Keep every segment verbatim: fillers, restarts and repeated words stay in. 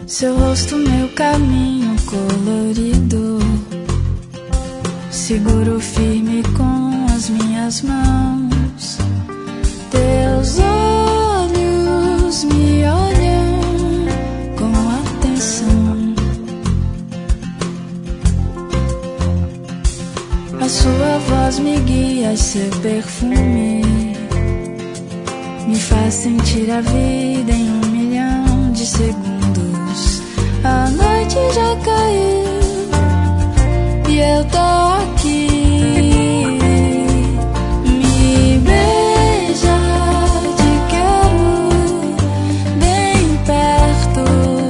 Seu rosto, meu caminho colorido, seguro firme com as minhas mãos. Teus olhos me olham com atenção. A sua voz me guia e seu perfume me faz sentir a vida em um milhão de segundos. A noite já caiu e eu tô aqui. Me beija, te quero bem perto.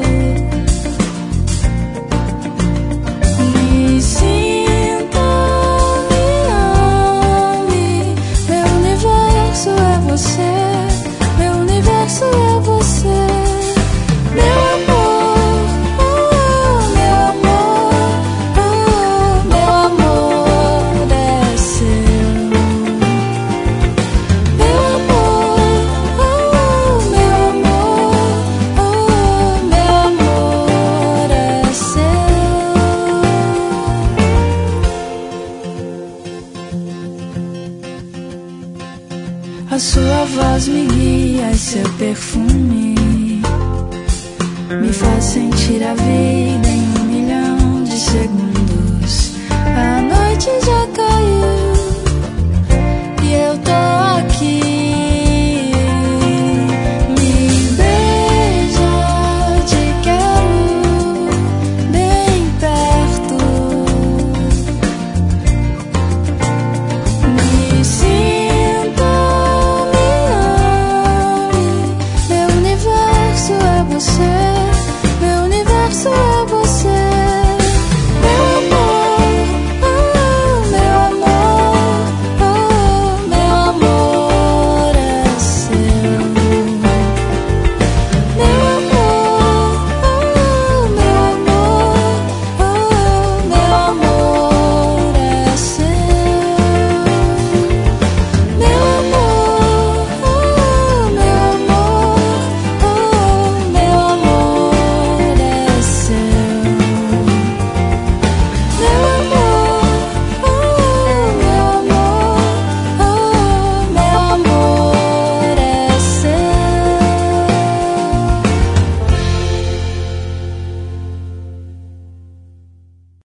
Me sinta, me ame. Meu universo é você, meu universo é você. Meu amor, oh, meu amor, oh, meu amor é seu. Meu amor, oh, meu amor, oh, meu amor é seu. A sua voz me guia e seu perfume me faz sentir a vida em um milhão de segundos. A noite já caiu e eu tô